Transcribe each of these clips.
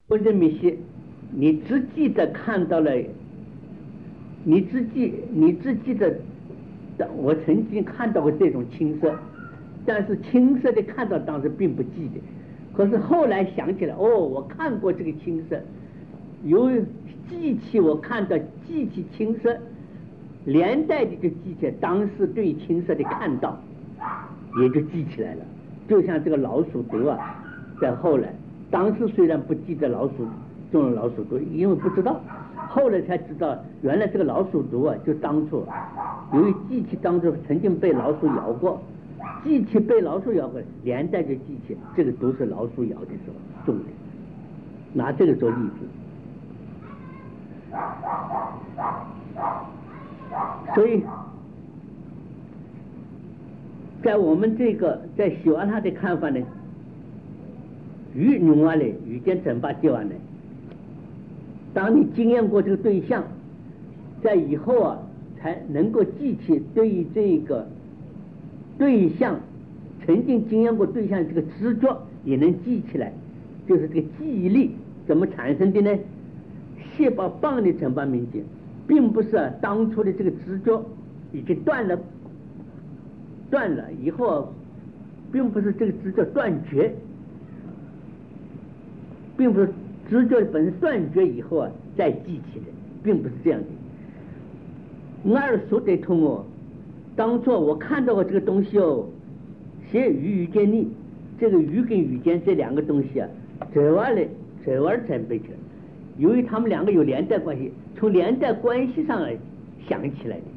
或者那些，你只记得看到了，你只记得，我曾经看到过这种青色，但是青色的看到当时并不记得，可是后来想起来，哦，我看过这个青色，由于记起我看到记起青色，连带的就记起来当时对青色的看到，也就记起来了。就像这个老鼠毒啊，在后来，当时虽然不记得老鼠中了老鼠毒，因为不知道，后来才知道原来这个老鼠毒啊，就当初由于记起当初曾经被老鼠咬过，记起被老鼠咬过，连带着记起这个毒是老鼠咬的时候中的，拿这个做例子。所以在我们这个在希瓦他的看法呢，与牛蛙嘞与见整把接完呢，当你经验过这个对象，在以后啊才能够记起对于这个对象曾经经验过对象这个执着也能记起来，就是这个记忆力怎么产生的呢？细胞棒的整把明解，并不是当初的这个执着已经断了以后，并不是这个执着断绝，并不是执着本身断绝以后啊再记起的，并不是这样的。二说得通哦，当初我看到过这个东西哦，写与见力，这个与跟与见这两个东西啊，这玩准备起来，由于他们两个有连带关系，从连带关系上来想起来的。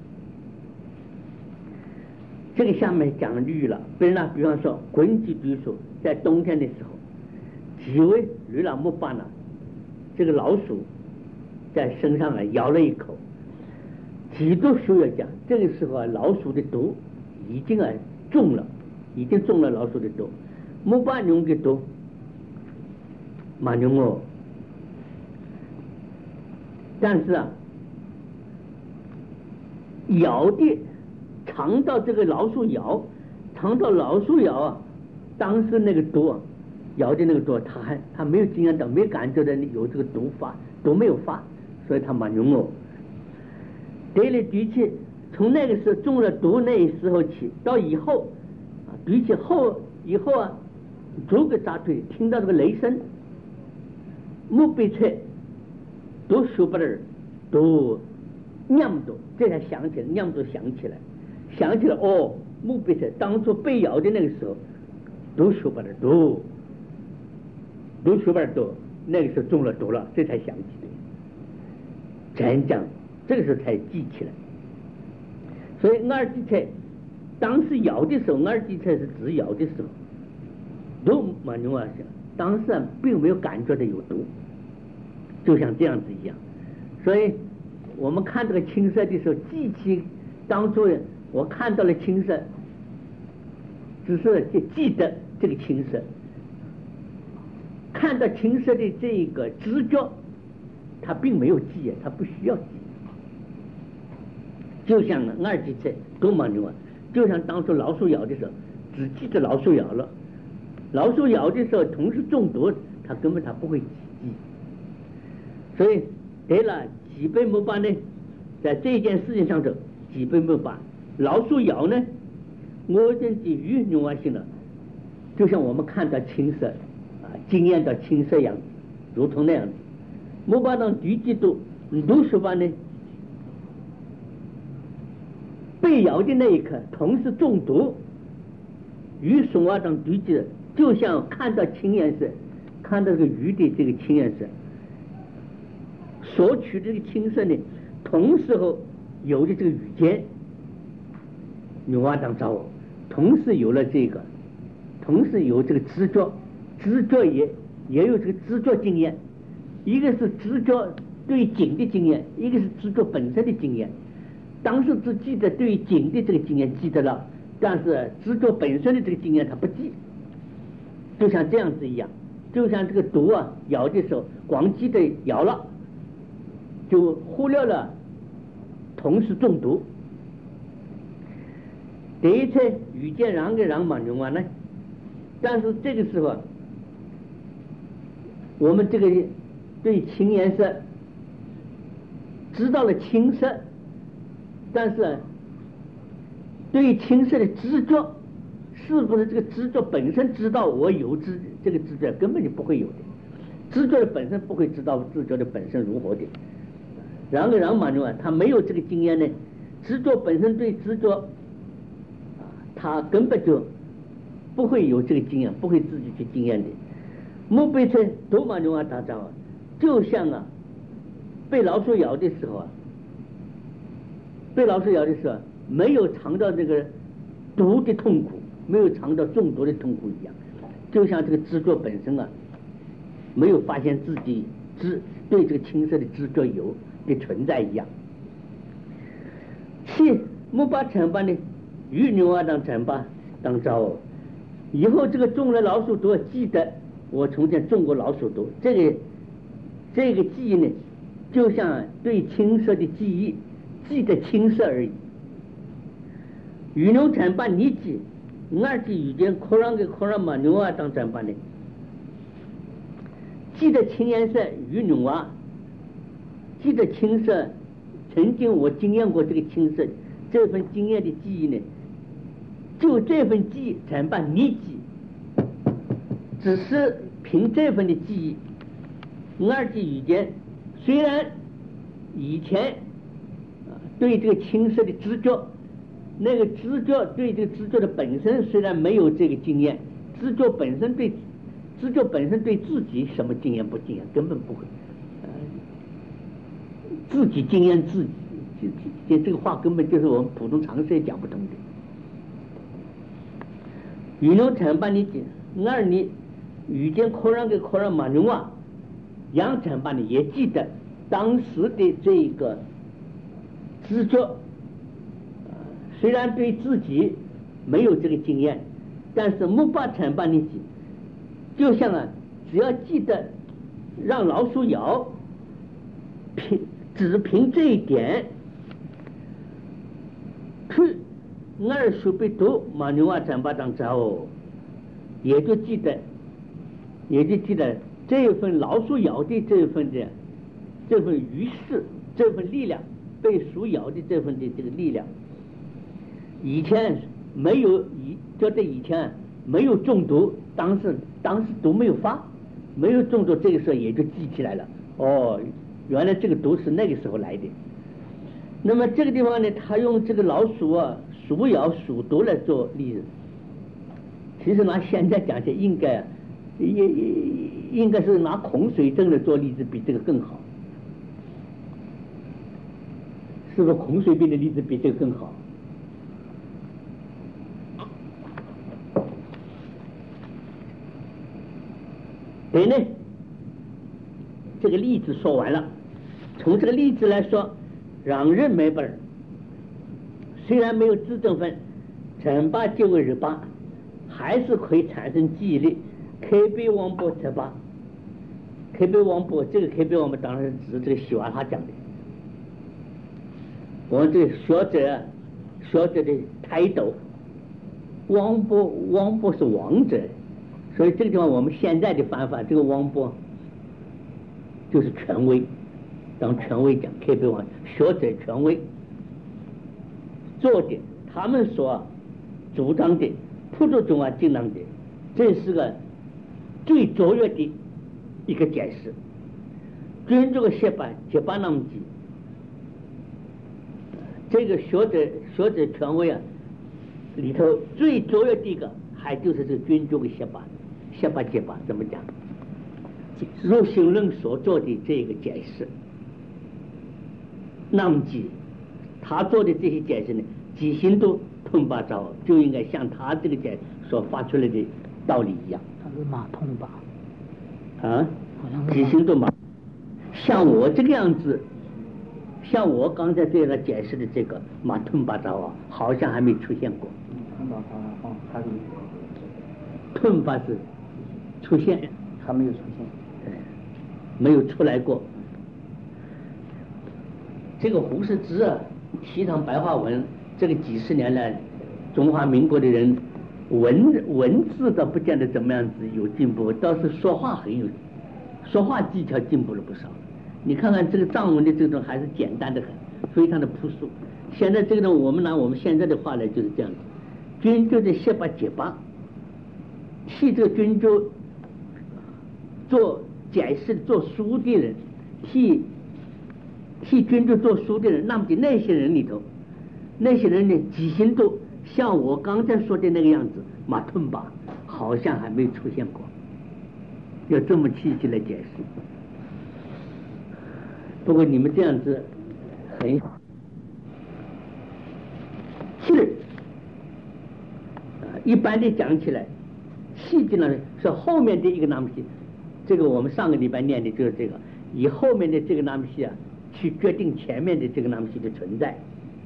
这个下面讲绿了，比方说滚几堆数，在冬天的时候，几位绿了木巴呢，这个老鼠在身上啊咬了一口，几多书要讲，这个时候啊老鼠的毒已经中了老鼠的毒，木巴牛的毒，马牛哦，但是啊咬的。尝到这个老鼠咬啊，当时那个毒啊，咬的那个毒，他没有经验到，没有感觉到有这个毒没有发，所以他蛮勇哦。对了，的确，从那个时候中了毒那时候起，到以后啊，的确以后啊，逐个扎腿，听到这个雷声，木被吹，都说不了，都念头，这才想起来，念头想起来哦，木被吹，当初被咬的那个时候，都说不了，都说不了，那个时候中了毒了，这才想起的，真讲，这个时候才记起来。所以二级菜当时咬的时候，二级菜是指咬的时候，毒蛮牛啊，当时并没有感觉到有毒，就像这样子一样。所以我们看这个青色的时候，记起当初我看到了青色，只是记得这个青色，看到青色的这个知觉，他并没有记，他不需要记。就像二级菜多蛮牛啊，就像当初老鼠咬的时候，只记得老鼠咬了，老鼠咬的时候同时中毒，他根本不会记。所以得了几倍木巴呢，在这件事情上头，几倍木巴老鼠咬呢，我真的鱼牛啊性了，就像我们看到青色啊，经验到青色样子，如同那样子。木巴当第几度60巴呢？被咬的那一刻，同时中毒，鱼松啊当第几，就像看到青颜色，看到这个鱼的这个青颜色，所取的这个青色呢，同时候有的这个语间，牛蛙当找我，同时有了这个，同时有这个知觉也有这个知觉经验，一个是知觉对景的经验，一个是知觉本身的经验。当时只记得对景的这个经验记得了，但是知觉本身的这个经验他不记，就像这样子一样，就像这个毒啊咬的时候，光记得咬了，就忽略了同时中毒。第一次遇见让给让蛮牛啊呢，但是这个时候我们这个对青颜色知道了青色，但是对青色的执着，是不是这个执着本身知道我有这个执着根本就不会有的，执着的本身不会知道执着的本身如何的。然而马牛他没有这个经验呢，执着本身对执着他根本就不会有这个经验，不会自己去经验的。莫被吹多马牛打仗就像被老鼠咬的时候没有尝到这个毒的痛苦，没有尝到中毒的痛苦一样，就像这个执着本身没有发现自己对这个青色的执着有的存在一样。七莫把惩罚呢与牛当惩罚当招，以后这个中了老鼠毒记得我从前中过老鼠毒，这个记忆呢就像对青色的记忆，记得青色而已。与牛惩罚你记二记遇见可让嘛牛当惩罚呢，记得青颜色与牛记得青色，曾经我经验过这个青色，这份经验的记忆呢，就这份记忆惩罚你记，只是凭这份的记忆二记遇见，虽然以前对这个青色的执着，那个执着对这个执着的本身虽然没有这个经验，执着本身对自己什么经验不经验根本不会，自己经验自己，这个话根本就是我们普通常识也讲不通的。与牛惩罚你二你遇见可让马牛杨惩罚你也记得当时的这个执着，虽然对自己没有这个经验，但是木把惩罚你记，就像只要记得让老鼠咬，只凭这一点，二手被毒马牛惩罚当招，也就记得这份老鼠咬的这份于是这份力量，被鼠咬的这份的这个力量，以前没有就这以前没有中毒，当时毒没有发，没有中毒，这个时候也就记起来了。原来这个毒是那个时候来的。那么这个地方呢，他用这个老鼠鼠咬鼠毒来做例子。其实拿现在讲起来，应该是拿恐水症来做例子比这个更好，是不是？恐水病的例子比这个更好。对呢，这个例子说完了，从这个例子来说，让人没本，虽然没有自证分，惩罚就为日八，还是可以产生记忆力。开背王波惩罚，开背王波，这个开背王波当然是指这个西瓦他讲的。我们这个学者的抬头，王波是王者，所以这个地方我们现在的翻法，这个王波就是权威，当权威讲开背王，学者权威做的，他们所主张的普度中经囊的，这是个最卓越的一个解释。尊这个写法那么记，这个学者权威里头最卓越的一个，还就是这个尊这个写法怎么讲？入性论所做的这个解释，那么记他做的这些解释呢，即心都通八招，就应该像他这个解所发出来的道理一样。 他是马通吧？ 即心都马，像我这个样子，像我刚才对他解释的这个马通八招好像还没出现过。吞法是出现， 还没有出现， 没有出来过。这个胡适之提倡白话文，这个几十年来，中华民国的人文字倒不见得怎么样子有进步，倒是说话说话技巧进步了不少。你看看这个藏文的这种还是简单的很，非常的朴素。现在这个呢，我们拿我们现在的话来就是这样子，君就的写把结巴，替这个君就做解释做书的人，替君就做书的人，那么的那些人里头，那些人呢记性都像我刚才说的那个样子，马吞巴好像还没有出现过，要这么细细来解释。不过你们这样子很是一般的讲起来，细节呢是后面的一个那么西，这个我们上个礼拜念的就是这个，以后面的这个那么西啊，去决定前面的这个那么西的存在。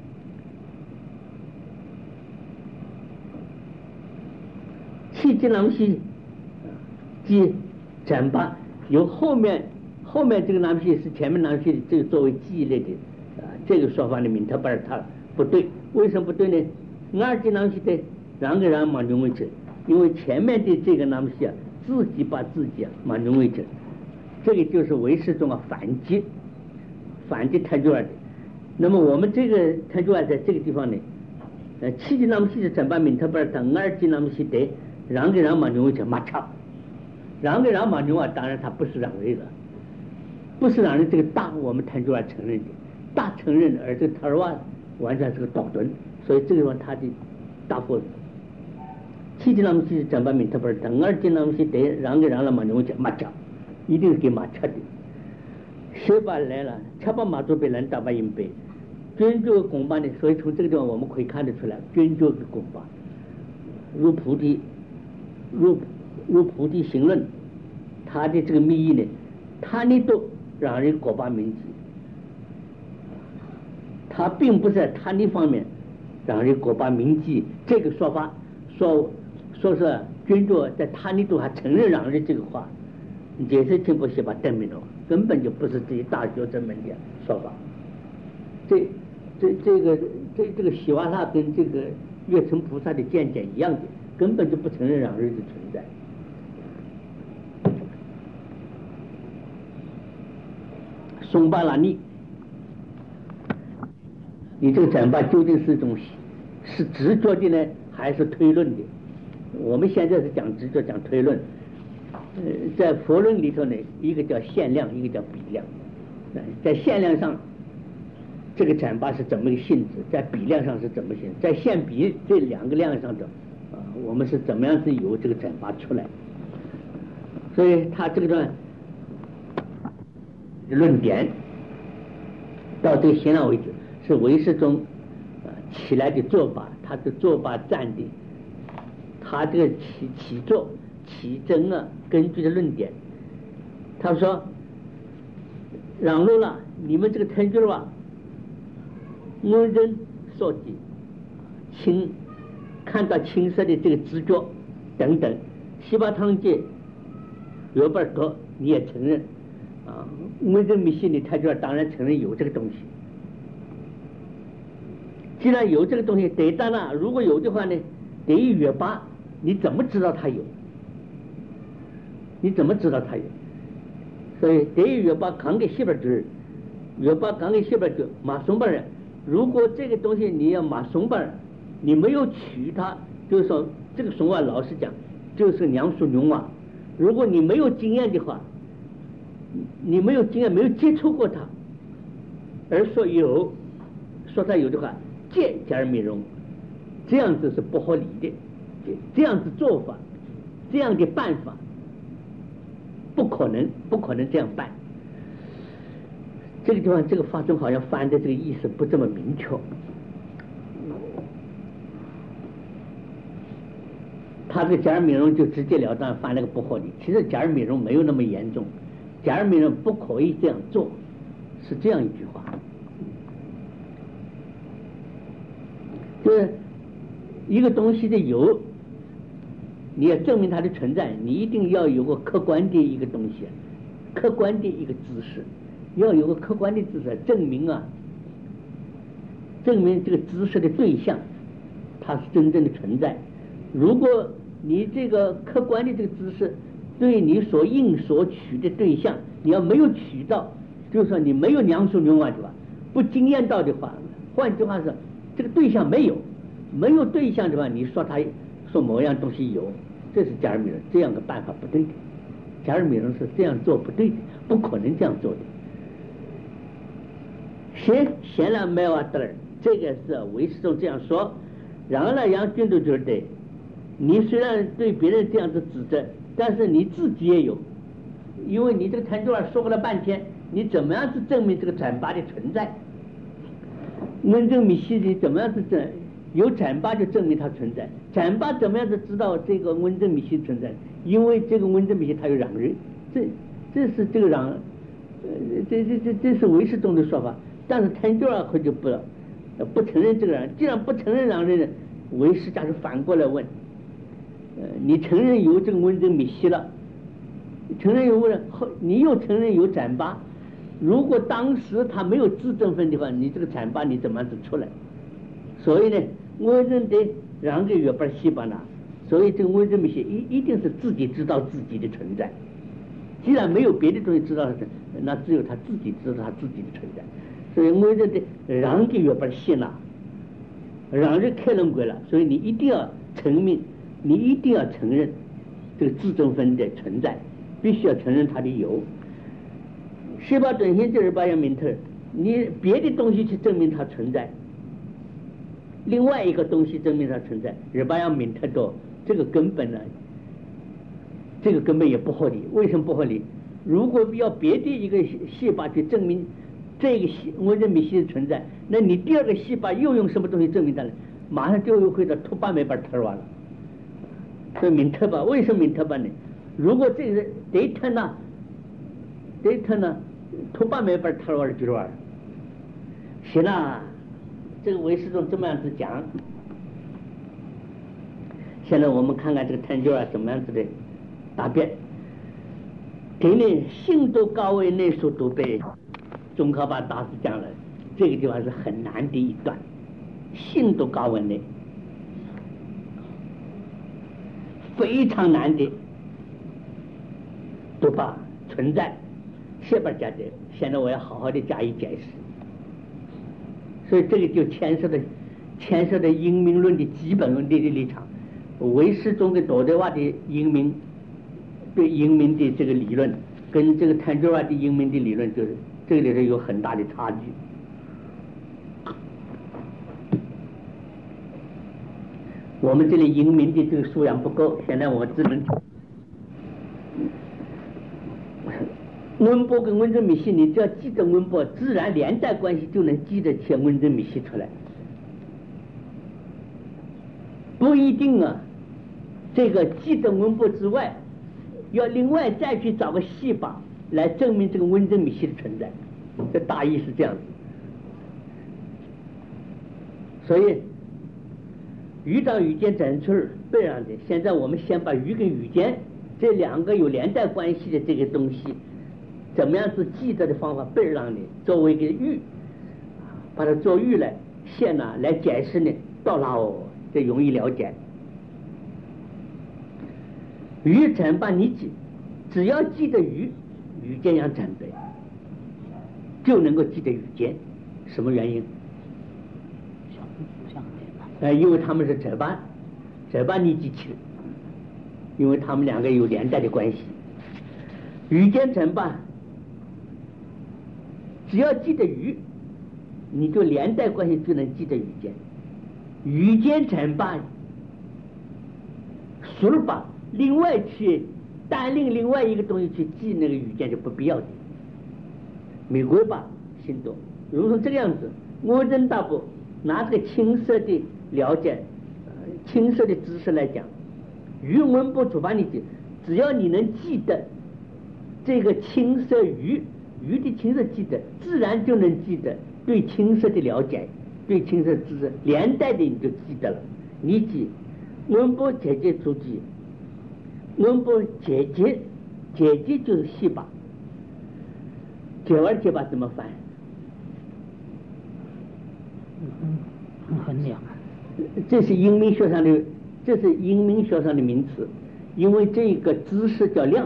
细节那么西即整把由后面这个那么西是前面那么西这个作为记忆类的这个说法里面他把它不对，为什么不对呢？二级那么西的让给让马中为止，因为前面的这个那么西啊，自己把自己啊马中为止，这个就是唯识中啊反击太重要的。那么我们这个太重要在这个地方呢，七级那么西的整把名他把它二级那么西的让给让马中为止马差，让给让马中啊，当然他不是让位了，不是让人这个大我们太重要承认的。大承认，而这个塔尔瓦完全是个倒盾，所以这个地方他的大佛七级那么西整把名他不是等二级那么西得让给让了马牛讲马叉，一定是给马叉的。学把来了，七把马祖被人打把银杯，君主公办的，所以从这个地方我们可以看得出来，君主的公办入菩提行论，他的这个密意呢，他呢都让人果把铭记。他并不是在他那方面让人果把铭记这个说法，说是君主在他那都还承认让人这个话，解释清不写把证明了，根本就不是这些大学者们的说法。这个希瓦拉跟这个月城菩萨的见解一样的，根本就不承认让人的存在。松巴拉尼。你这个整把究竟是一种是直觉的呢，还是推论的？我们现在是讲直觉，讲推论。在佛论里头呢，一个叫限量，一个叫比量。在限量上，这个整把是怎么一个性质；在比量上是怎么性质；在限比这两个量上头，我们是怎么样子有这个整把出来？所以他这个段论点到这个现在为止。是唯识中起来的做法，他的做法站的，他这个起作起征啊，根据的论点，他说让路了，你们这个天主啊，我人所及青看到青色的这个知觉等等，西巴汤界有本多你也承认啊，我人迷信的天主当然承认有这个东西。既然有这个东西，得当然如果有的话呢，得约巴，你怎么知道他有？你怎么知道他有？所以得约巴扛给西边儿，约巴扛给西边儿马松巴人。如果这个东西你要马松巴人，你没有取它，就是说这个松啊，老实讲就是娘属牛啊。如果你没有经验的话，你没有经验，没有接触过它，而说有，说他有的话。借加而美容，这样子是不合理的，这样子做法，这样的办法，不可能这样办。这个地方这个法中好像翻的这个意思不这么明确，他这个加而美容就直截了当翻了个不合理。其实加而美容没有那么严重，加而美容不可以这样做，是这样一句话。就是一个东西的有，你要证明它的存在，你一定要有个客观的一个东西，客观的一个知识，要有个客观的知识证明这个知识的对象它是真正的存在。如果你这个客观的这个知识对你所应所取的对象，你要没有取到，就是说你没有量数用完的话，不经验到的话，换句话说，这个对象没有对象的话，你说他说某样东西有，这是加尔米伦这样的办法不对的，加尔米伦是这样做不对的，不可能这样做的。显然没有德尔，这个是唯识中这样说。然而呢，杨军都觉得，你虽然对别人这样子指责，但是你自己也有，因为你这个谭卓尔说了半天，你怎么样去证明这个展巴的存在？温正米西里怎么样子证？有展巴就证明它存在，展巴怎么样子知道这个温正米西存在？因为这个温正米西它有嚷人，这是这个嚷，这是唯识中的说法。但是谭卓尔就不承认这个人，既然不承认嚷人，唯识家就反过来问，你承认有这个温正米西了，承认有问，你又承认有展巴，如果当时他没有自证分的话，你这个展巴你怎么样子出来？所以呢，我认得让给月本西巴呢，所以这个温正米西一定是自己知道自己的存在。既然没有别的东西知道，那只有他自己知道他自己的存在。所以我认得让给月本西了，让人开论过了，所以你一定要承认，你一定要承认这个自证分的存在，必须要承认它的有。西巴准心就是巴扬明特，你别的东西去证明它存在，另外一个东西证明它存在，日巴扬明特多，这个根本呢，这个根本也不合理。为什么不合理？如果要别的一个细胞去证明这个温正米西的存在，那你第二个细胞又用什么东西证明它呢？马上就又回到突巴没法特瓦了。所以明特巴为什么明特巴呢？如果这个得特呢，突巴没法特瓦了就是瓦。行了，这个唯识中这么样子讲。现在我们看看这个探究怎么样子的答辩。给你信度高位内属都被宗喀巴大师讲了，这个地方是很难的一段，信度高位内非常难的都把存在下边加的，现在我要好好的加以解释。所以这个就牵涉的因明论的基本问题的立场，唯识中的多德瓦的因明对因明的这个理论，跟这个谭卓尔的因明的理论，就是这个里头有很大的差距。我们这里因明的这个数量不够，现在我只能温波跟温正米西，你只要记得温波，自然连带关系就能记得起温正米西出来，不一定啊。这个记得温波之外，要另外再去找个细胞来证明这个温正米西的存在，这大意是这样子。所以鱼到鱼间整出这样的，现在我们先把鱼跟鱼间这两个有连带关系的这个东西，怎么样子记得的方法背让的作为一个喻，把它做喻来现呢来解释呢，到哪这容易了解。鱼怎把你记，只要记得鱼间要准备，就能够记得鱼间。什么原因？因为他们是这把你记起来，因为他们两个有连带的关系。鱼间怎把，只要记得鱼，你就连带关系就能记得鱼间。鱼间怎把，属把。另外去单另外一个东西去记那个语件就不必要的。美国吧行动如同这个样子，我认大部拿这个青色的了解青色的知识来讲，语文不主把你记，只要你能记得这个青色鱼的青色记得，自然就能记得对青色的了解，对青色知识连带的你就记得了。你记文波姐姐主记，文波姐姐就是细胞，927把怎么翻？ 很了。 这是英明学上的名词。 因为这个知识叫量，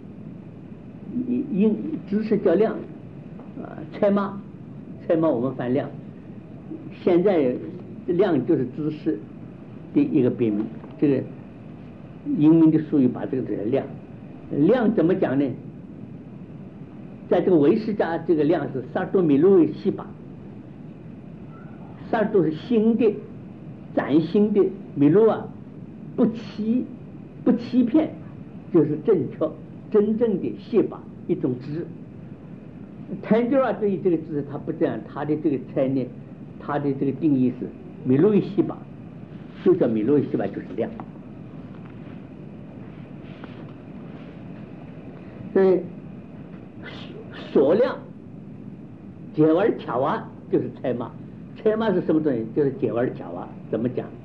知识叫量，猜嘛我们翻量，现在量就是知识的一个别名，这个英文的术语把这个叫量。量怎么讲呢？在这个唯识家，这个量是萨多米路西巴，萨多是新的、崭新的，米路啊不欺骗，就是正确、真正的西巴一种知。坦觉啊对于这个知他不这样，他的这个概念，他的这个定义是米路西巴，就叫米路西巴就是量。所以所量解完巧啊就是猜嘛是什么东西？就是解完巧啊。怎么讲？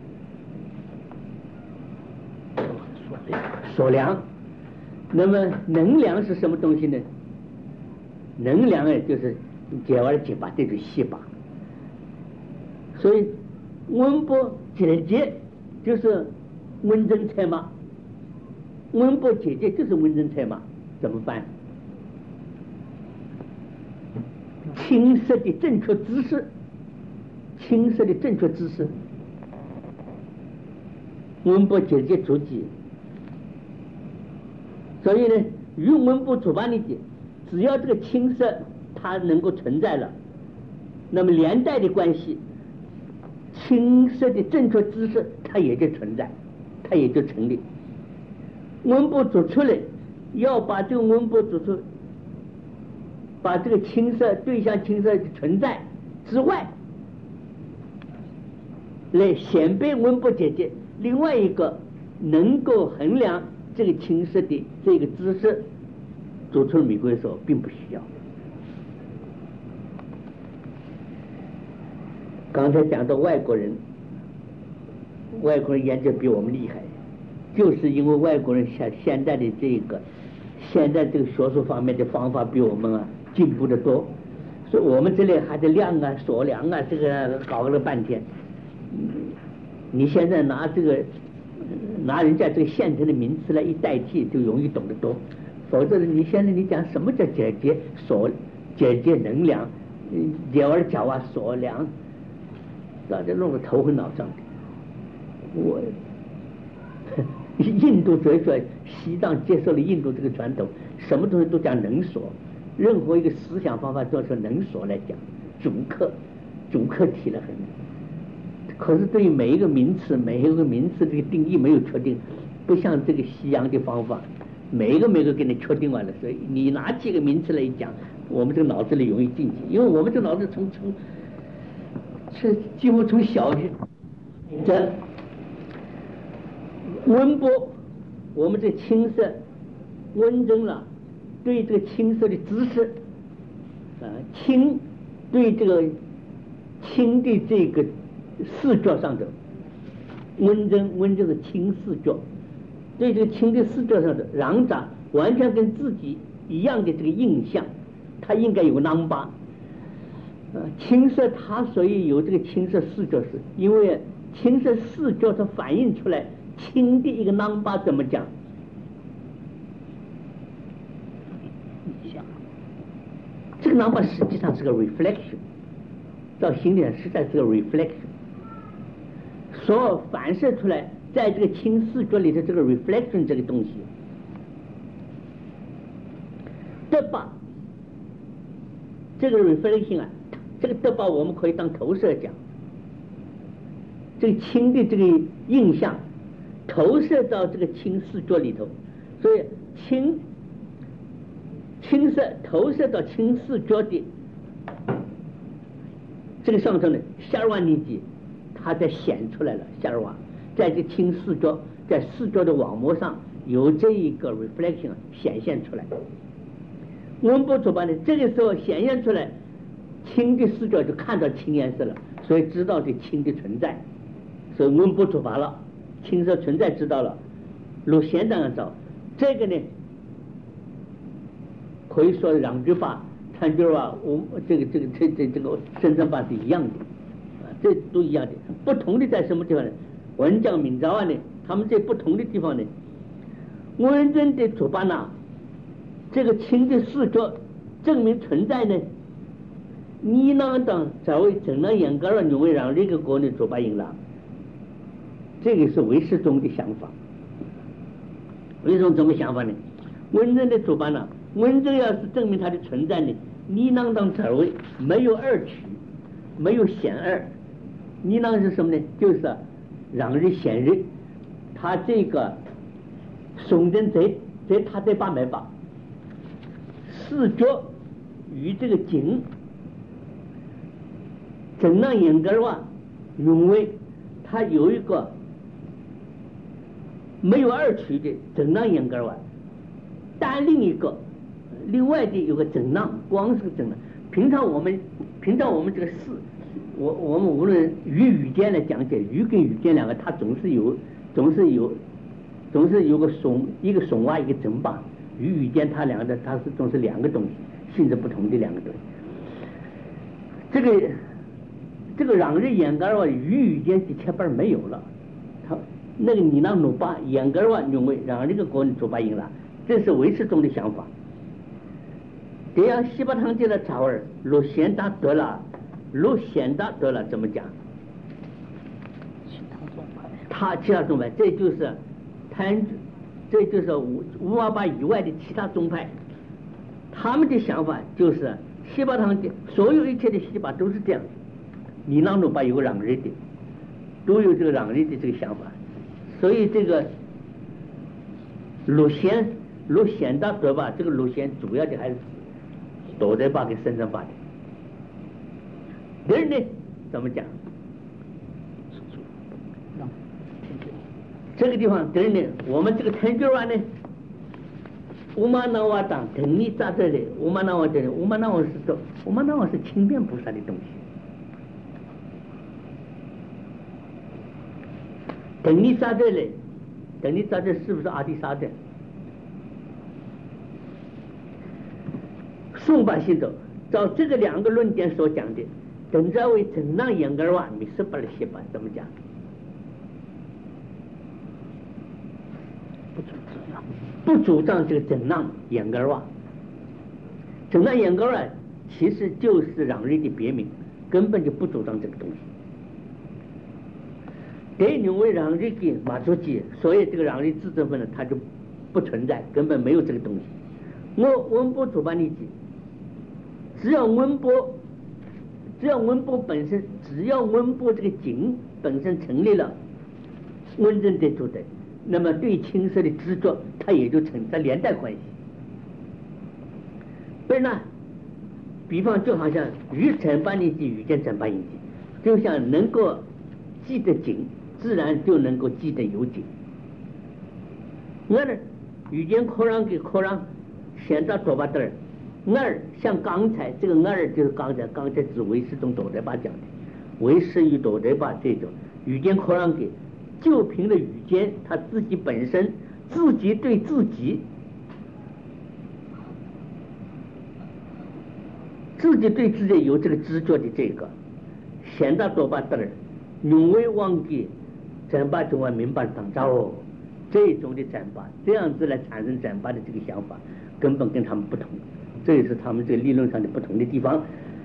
所量。那么能量是什么东西呢？能量就是解完解吧，这就是细吧。所以温波解决就是温真猜嘛，温波解决就是温真猜嘛。怎么办？清晰的正确知识，温波解决足迹。所以呢，与温波主办理解，只要这个清晰它能够存在了，那么连带的关系，清晰的正确知识它也就存在，它也就成立。温波做出来。要把这个温波指出，把这个青色对象青色的存在之外，来显摆温波解决另外一个能够衡量这个青色的这个知识，做出美国的时候并不需要。刚才讲到外国人研究比我们厉害，就是因为外国人现在的这个学术方面的方法比我们进步的多，所以我们这里还得量啊、所量啊，这个搞了半天。你现在拿人家这个现成的名词来一代替，就容易懂得多。否则你现在你讲什么叫解决能量，解而角啊、所量，大家弄得头昏脑胀的。印度哲学，西藏接受了印度这个传统，什么东西都讲能所，任何一个思想方法都是能所来讲，主客体了很。可是对于每一个名词这个定义没有确定，不像这个西洋的方法，每一个给你确定完了，所以你拿几个名词来讲，我们这个脑子里容易进去，因为我们这个脑子是几乎从小学这温波，我们这青色温真了，对这个青色的知识青对这个青的这个视觉上的温真是青视觉，对这个青的视觉上的嚷着完全跟自己一样的这个印象，它应该有个 number。青色它所以有这个青色视觉，是因为青色视觉它反映出来青的一个 number 怎么讲？这个 number 实际上是个 reflection， 到心理上实在是个 reflection， 所反射出来在这个青视觉里的这个 reflection 这个东西，对吧？这个 reflection 这个得把我们可以当投射讲，这个青的这个印象投射到这个青视觉里头，所以青色投射到青视觉的这个上头呢，夏尔瓦尼基它在显出来了，夏尔瓦在这青视觉在视觉的网膜上有这一个 reflection 显现出来。温波主办的这个时候显现出来，青的视觉就看到青颜色了，所以知道这青的存在，所以温波主办了，青色存在知道了。如现在找这个呢，可以说两句话，三句话，这个深圳法是一样的，这都一样的。不同的在什么地方呢？文江明朝呢，他们这不同的地方呢， 文人的主办呢，这个清的视觉证明存在呢，你能当作为正当严格了认为让这个国内主办赢了，这个是唯识宗的想法。为什么这么想法呢？文人的主办呢，文人要是证明它的存在呢，你能当作为没有二取，没有显二，你能是什么呢？就是让人显人，他这个宋人在他这把没把视觉与这个景正当严格话认为他有一个没有二取的正当严格话，但另外的有个正当，光是个正当。平常我们这个事，我们无论语间来讲解，语跟语间两个，它总是有一个怂啊，一个正吧。语间它两个它是总是两个东西，性质不同的两个东西。这个让人严格话语间的前边没有了，他那个你那努巴严格话认为让这个国人主巴赢了，这是唯识中的想法。这样西巴堂界的查尔路显达得了怎么讲？他其他宗派，这就是588以外的其他宗派，他们的想法就是西巴堂界所有一切的西巴都是这样，你那努巴有个让人的，都有这个让人的这个想法，所以这个路显达得吧，这个路显主要的还是斗争法跟深圳法的。人呢怎么讲？这个地方人呢，我们这个天九湾呢，乌玛那瓦当等你咋这里？乌玛那瓦这里，乌玛那瓦是轻便菩萨的东西。等你咋这里？等你咋这是不是阿底沙的？宋巴西斗，照这个两个论点所讲的，等这为正当严格话，你是不了西巴怎么讲？不主张这个正当严格话，正当严格话其实就是让人的别名，根本就不主张这个东西。给认为让人的马祖记，所以这个让人自证分呢，它就不存在，根本没有这个东西。我文波主办的记，只要文波本身，只要文波这个经本身成立了，文人的主的，那么对青色的执着，它也就存在连带关系。不是呢？比方就好像与承办的记与见承办的记，就像能够记得经，自然就能够记得有经。我呢，与见可让给可让，现在做把得儿。二像刚才这个二就是刚才是唯识中斗德巴讲的，唯识与斗德巴这种语见可让给，就凭着语见他自己本身自己对自己有这个知觉的这个，现在做把得儿，认为忘记真把中华民办当招哦，这种的真把这样子来产生真把的这个想法，根本跟他们不同。这也是他们这个理论上的不同的地方。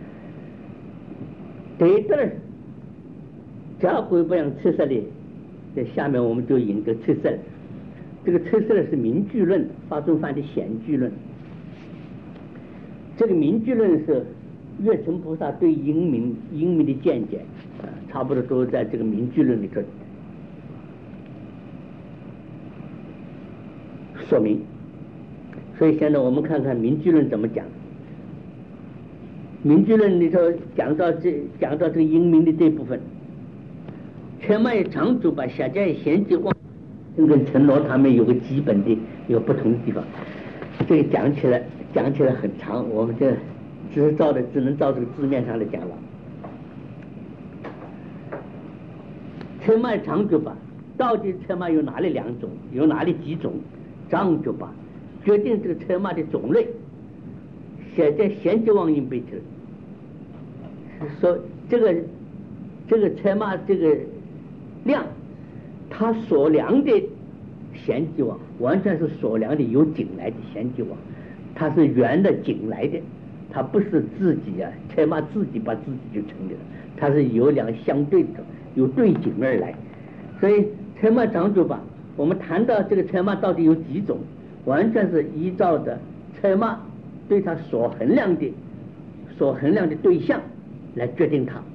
这一段假回不让测试的，在下面我们就引个测试。这个测试是明句论，法中范的显句论。这个明句论是月成菩萨对英明的见解，差不多都在这个明句论里头说明。所以现在我们看看明句论怎么讲。明句论里头讲到这个英明的这部分，全麦长主把下家贤集光跟陈罗他们有个基本的有不同的地方，这个讲起来很长，我们就只能照这个字面上来讲了。全麦长主把到底全麦有哪里两种，有哪里几种？长主把决定这个车马的种类，写在贤集望印背头，说这个车马这个量，它所量的衔接网，完全是所量的由井来的衔接网，它是源的井来的，它不是自己啊，车马自己把自己就成立了，它是有两相对的，由对井而来。所以车马长久法，我们谈到这个车马到底有几种，完全是依照的车马对它所衡量的对象来决定它。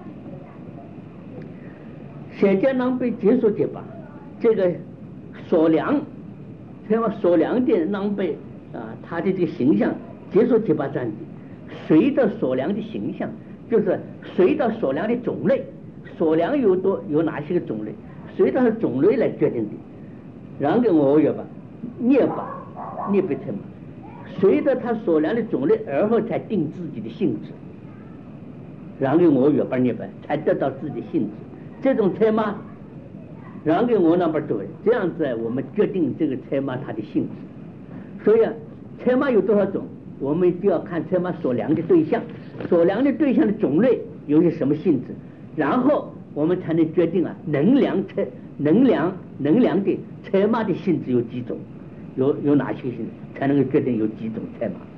显见囊被结束结吧，这个所量，车马所量的囊被啊，它的这个形象结束结吧占的，随着所量的形象，就是随着所量的种类，所量有哪些个种类，随着它的种类来决定的。然跟我有吧，涅被车马，随着它所量的种类，而后才定自己的性质。然跟我有吧涅槃才得到自己的性质。这种车马，然给我那边对，这样子我们决定这个车马它的性质。所以啊，车马有多少种，我们就要看车马所量的对象，所量的对象的种类有些什么性质，然后我们才能决定啊能量的车马的性质有几种，有哪些性质，才能够决定有几种车马。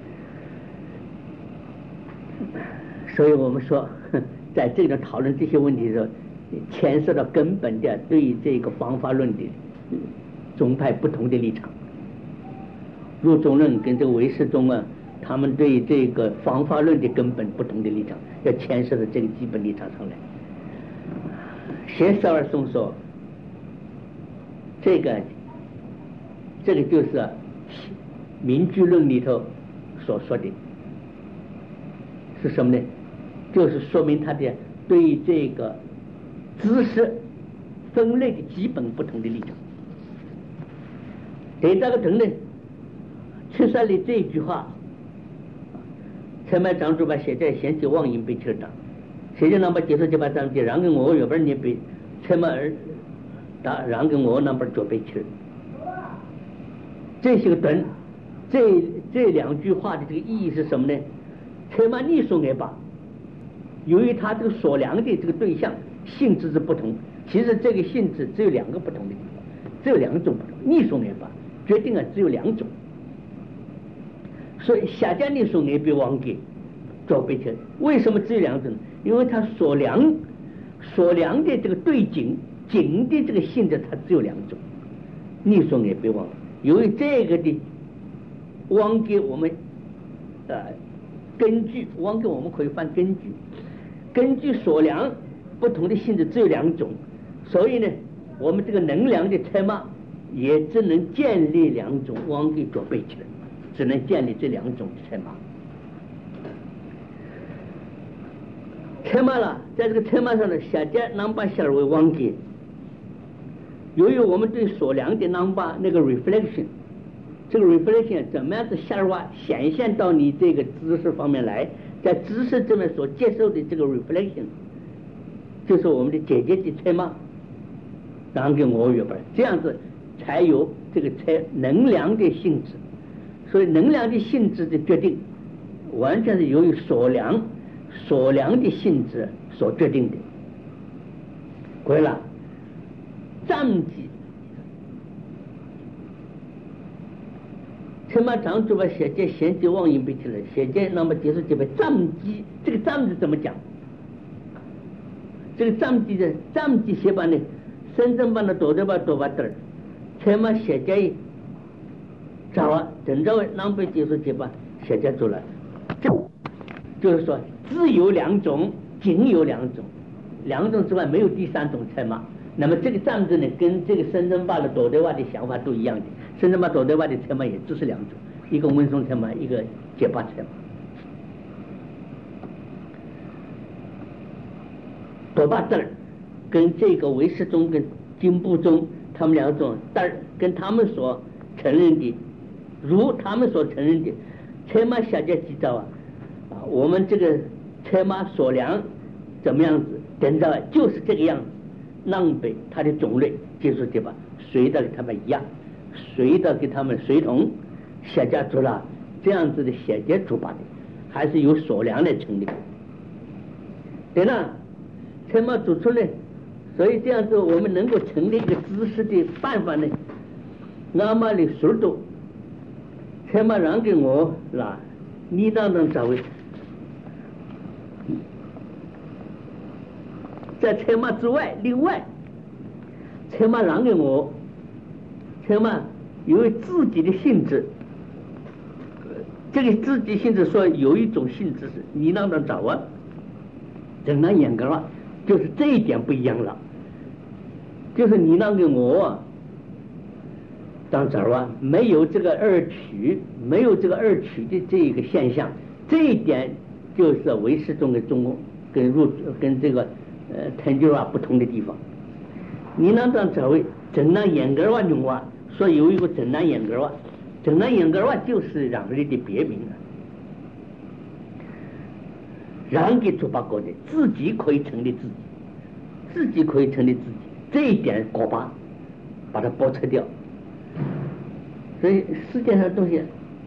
所以我们说，在这个讨论这些问题的时候，牵涉到根本的对于这个方法论的宗派不同的立场。入中论跟这个唯识宗啊，他们对这个方法论的根本不同的立场，要牵涉到这个基本立场上来。学十二松说，这个就是民居论里头所说的，是什么呢？就是说明他的对于这个知识分类的基本不同的立场。对这个等呢，7里这一句话，陈麦长主把写在贤集望引被切长，写在那么接受就把咱们让给我有本你被陈麦儿打让给我那边就被切，这些个等，这两句话的这个意义是什么呢？陈麦你说给吧。由于它这个所量的这个对象性质是不同，其实这个性质只有两个不同的地方，只有两种不同。逆数眼法决定了只有两种，所以下家逆数眼被忘给做背切。为什么只有两种？因为它所量的这个对井的这个性质它只有两种，逆数眼被忘。由于这个的忘给我们根据忘给我们可以翻根据所量不同的性质只有两种，所以呢，我们这个能量的车马也只能建立两种忘给做背起来，只能建立这两种车马。车马了，在这个车马上的下家囊巴下为忘给，由于我们对所量的囊巴那个 reflection， 这个 reflection 怎么样子下瓦显现到你这个知识方面来，在知识这边所接受的这个 reflection， 就是我们的姐姐的车马，让给我有本，这样子才有这个能量的性质。所以能量的性质的决定，完全是由于所量的性质所决定的。对了，藏记车马长主把写在贤集望引背起来，写在那么结束这边藏记，这个藏字怎么讲？这个藏记写版呢，深圳版的多的吧多吧的，车马写在找啊，等着南北结束这版写在出来，就是说只有两种，仅有两种之外没有第三种车马。那么这个藏字呢，跟这个深圳版的多的话的想法都一样的。深圳版多的话的车马也只是两种，一个文松车马，一个结巴车马。多巴字儿跟这个唯识宗跟经部宗他们两种字儿跟他们所承认的，如他们所承认的车马下界记照啊，我们这个车马所量怎么样子，等到就是这个样子。南北它的种类接触对吧，随着他们一样，随着给他们随同下家做了这样子的写节出发的，还是由所量来成立。对了，车马组出来，所以这样子我们能够成立一个知识的办法呢， 那么的速度，车马让给我啦，你当中找位，在车马之外，另外，车马让给我，车马由于自己的性质，这个自己性质说有一种性质是你让他找啊，怎样严格了，就是这一点不一样了，就是你让给我。当这儿啊，没有这个二取，没有这个二取的这一个现象，这一点就是唯识中跟中跟这个成就啊不同的地方。你那当这位正南严格哇用哇，说有一个正南严格哇，正南严格哇就是让里的别名啊，让给猪八哥的，自己可以成立自己，自己可以成立自己，这一点过把把它剥除掉。所以世界上的东西，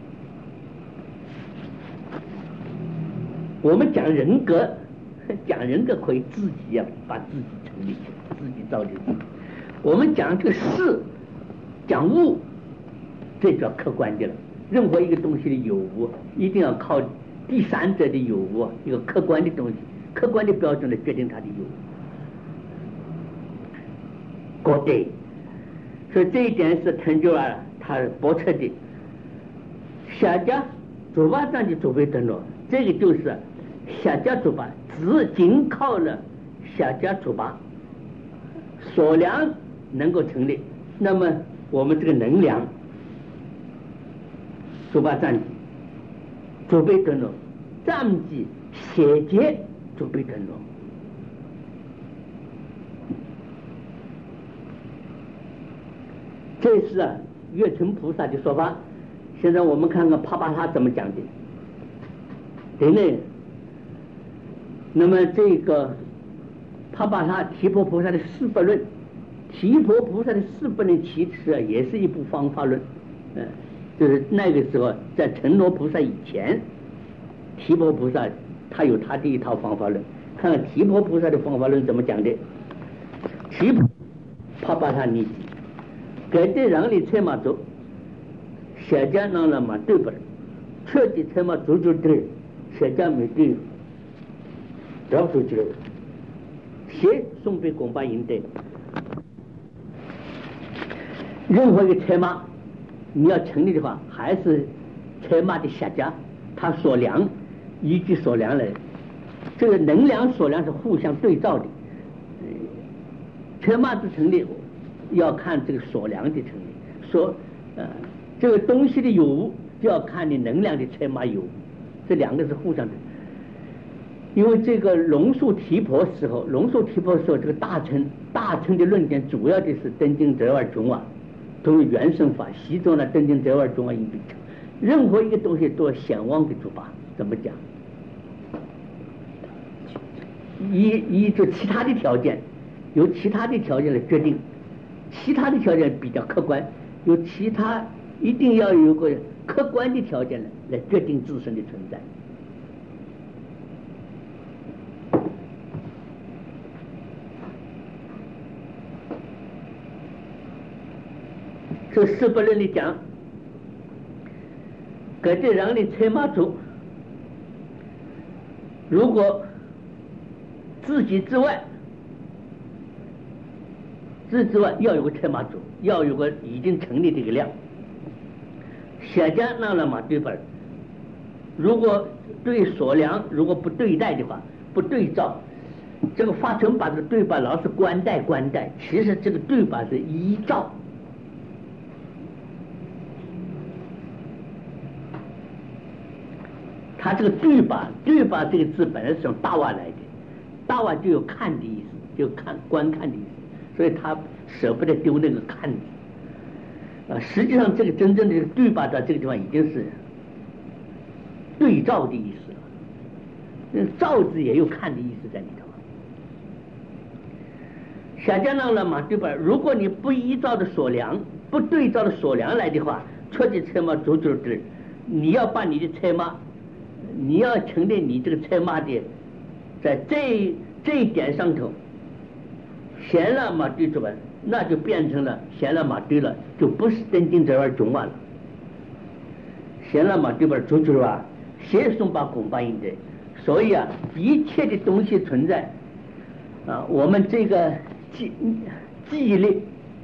我们讲人格，讲人格可以自己啊把自己成立起来，自己造就自己。我们讲这个事，讲物，这叫客观的了。任何一个东西的有无，一定要靠第三者的有无，一个客观的东西，客观的标准来决定它的有无。对，所以这一点是成就了。他驳斥的下家猪八上的主备等了，这个就是下家猪八只仅靠了下家猪八所量能够成立，那么我们这个能量猪八占地主备等了，占地写节主备等了。这是啊月存菩萨的说法。现在我们看看帕巴他怎么讲的。对呢，那么这个帕巴他提婆菩萨的四不论，提婆菩萨的四不论其实啊也是一部方法论。就是那个时候在成罗菩萨以前，提婆菩萨他有他的一套方法论。看看提婆菩萨的方法论怎么讲的。提婆帕巴他尼给的让你车马走，小家让了嘛对不了，彻底车马走就对，小家没对，绕出去了，谁送给公巴营的？任何一个车马你要成立的话，还是车马的下家，他所量依据所量来，这个能量所量是互相对照的。车马的成立要看这个所量的成立，这个东西的有无就要看你能量的车马有无，这两个是互相的。因为这个龙树提婆时候，这个大乘的论点主要的是真经折二中啊，都是原生法，习中了真经折二中啊，因任何一个东西都要显望的主吧？怎么讲？依着其他的条件，由其他的条件来决定，其他的条件比较客观，有其他一定要有个客观的条件来决定自身的存在。这四不论里讲，给这让你车马走，如果自己之外要有个车马走，要有个已经成立的一个量，小家让了马对本，如果对所量如果不对待的话，不对照，这个法成把这个对把老是关待，其实这个对把是依照。他这个对把这个字本来是从大瓦来的，大瓦就有看的意思，就观看的意思，所以他舍不得丢那个看字。实际上这个真正的对把在这个地方已经是对照的意思了，照字也有看的意思在里头。小家让了嘛对吧？如果你不依照的所量，不对照的所量来的话，确实车马走对，你要把你的车马。你要承认你这个车马的，在这一点上头，显了嘛对主吧， 那就变成了闲了马对了，就不是真正这玩中了。闲了马对吧？主角啊，先送把公巴应的，所以啊，一切的东西存在啊，我们这个记忆力，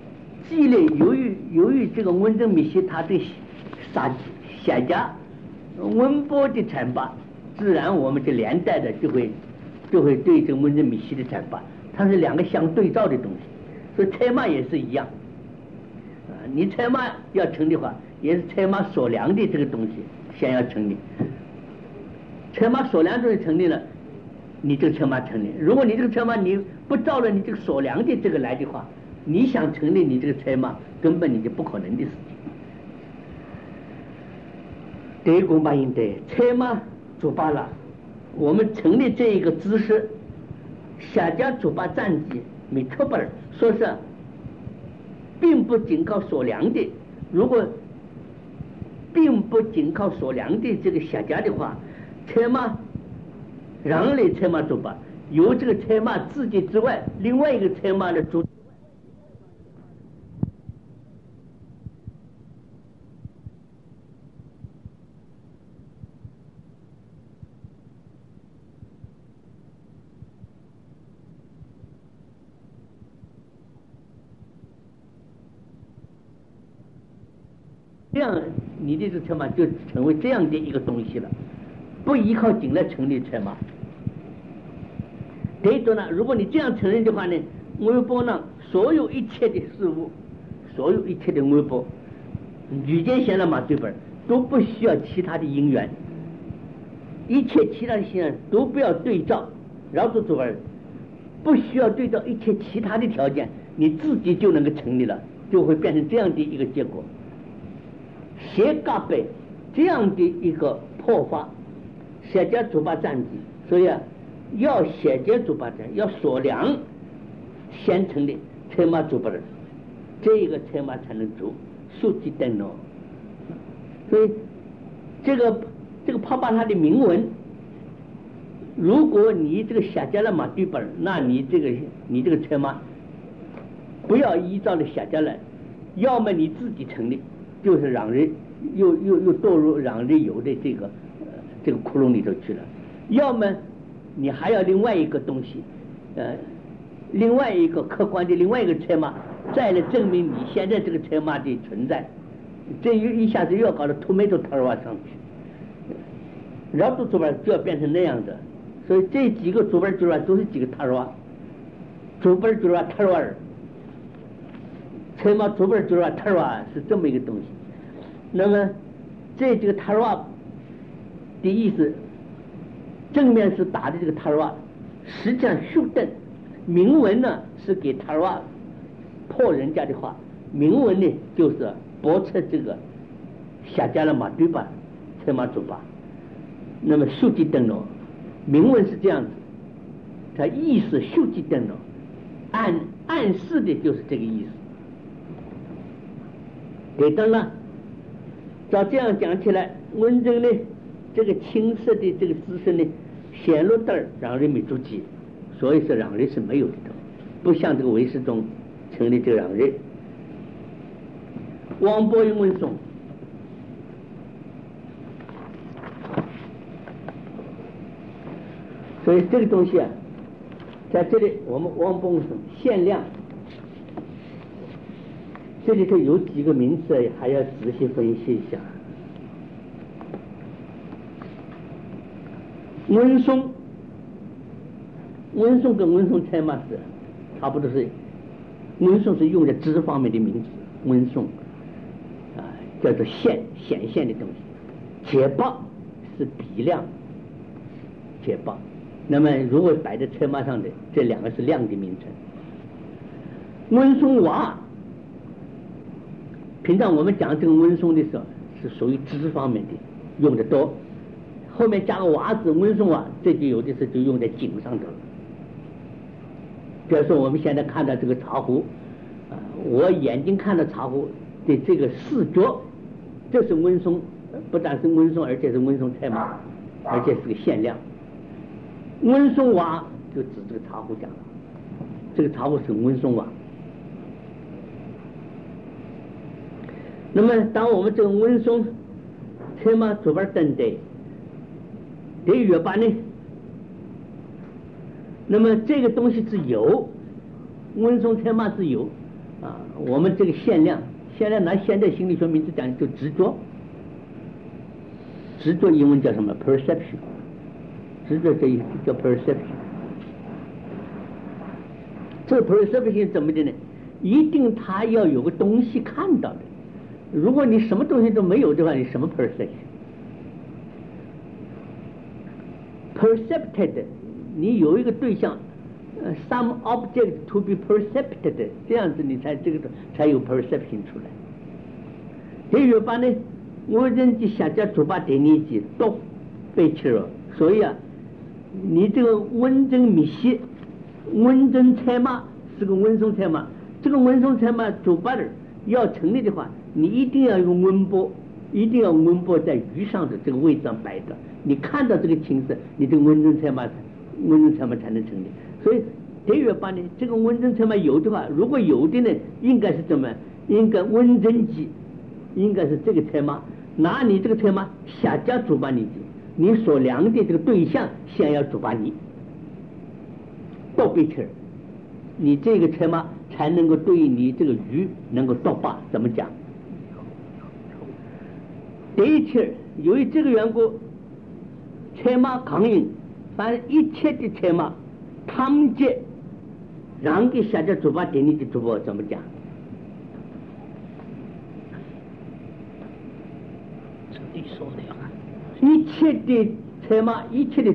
由于这个温正密西他对下家温波的产吧，自然我们这连带的就会对这个温正密西的产吧，它是两个相对照的东西。所以车马也是一样啊，你车马要成的话，也是车马所量的这个东西先要成立，车马所量东西成立了，你这个车马成立。如果你这个车马你不照着你这个所量的这个来的话，你想成立你这个车马，根本你就不可能的事情。对公巴应对车马主巴了，我们成立这一个姿势，下家主巴战绩没错本，说是并不仅靠所量的，如果并不仅靠所量的这个下家的话，车马让类车马主巴由这个车马自己之外，另外一个车马的主。这样你的这个车马就成为这样的一个东西了，不依靠景来成立车马。这一种呢，如果你这样承认的话呢，微波呢，所有一切的事物，所有一切的微波，举荐贤了马对本都不需要其他的因缘，一切其他的因缘都不要对照，绕住主本不需要对照一切其他的条件，你自己就能够成立了，就会变成这样的一个结果。斜嘎背这样的一个破法，写家主把战绩，所以啊，要写家主把战，要所量先成的车马主把人，这个车马才能足，数据等哦。所以这个泡把它的铭文，如果你这个写家了马对本，那你这个车马不要依照了写家来，要么你自己成立。就是让人又堕入让人有的这个窟窿里头去了，要么你还要另外一个东西，另外一个客观的另外一个车马，再来证明你现在这个车马的存在，这一下子又要搞到土梅头塔瓦上去，绕住主板就要变成那样的，所以这几个主板都是几个塔瓦，主板塔瓦儿。车马主本就是塔瓦是这么一个东西，那么这个塔瓦的意思，正面是打的这个塔瓦，实际上修正铭文呢是给塔瓦破人家的话，铭文呢就是驳斥这个下家了马对吧，车马主吧，那么修记灯笼，铭文是这样子，它意思修记灯笼，暗示的就是这个意思。给灯了，照这样讲起来，温正呢这个青色的这个姿势呢显露的让人没注记，所以说让人是没有的，不像这个唯识中成立这个让人。王伯云文颂，所以这个东西啊，在这里我们王伯云颂限量。这里头有几个名词还要仔细分析一下。温松跟温松车马是差不多是，温松是用在质方面的名词，温松啊叫做显现的东西，解报是比量，解报。那么如果摆在车马上的这两个是量的名称。温松娃。平常我们讲这个温松的时候是属于知识方面的用的多，后面加个娃字温松娃，这就有的时候就用在景上头了。比如说我们现在看到这个茶壶，我眼睛看到茶壶的这个视觉，这是温松，不但是温松，而且是温松菜嘛，而且是个限量。温松娃就指这个茶壶讲了，这个茶壶是温松娃。 那么当我们这个温松车马左边等的得月把呢，那么这个东西是油，温松车马是油啊。我们这个限量拿现代心理学名词讲就执着英文叫什么 perception， 执着这一叫 perception。 这个 perception 怎么的呢？一定它要有个东西看到的，如果你什么东西都没有的话，你什么 perception？percepted， 你有一个对象，some object to be percepted， 这样子你才这个才有 perception 出来。这月把呢，我人的下家主把对你的都背起了，所以啊，你这个温真密西，温真车马是个温松车马，这个温松车马主把的要成立的话，你一定要用温波，一定要温波在鱼上的这个位置上摆着。你看到这个形式，你这个温真车马才能成立。所以这月把呢，这个温真车马有的话，如果有的呢，应该是怎么？应该温真机，应该是这个车马，拿你这个车马下家主把你的，你所量的这个对象先要主把你到背气儿，你这个车马才能够对你这个鱼能够到把。怎么讲？第一气儿，由于这个缘故，车马강인，凡一切的车马탐제让给下家主把点你的主播怎么讲？ 这里说的呀， 一切的车马，一切的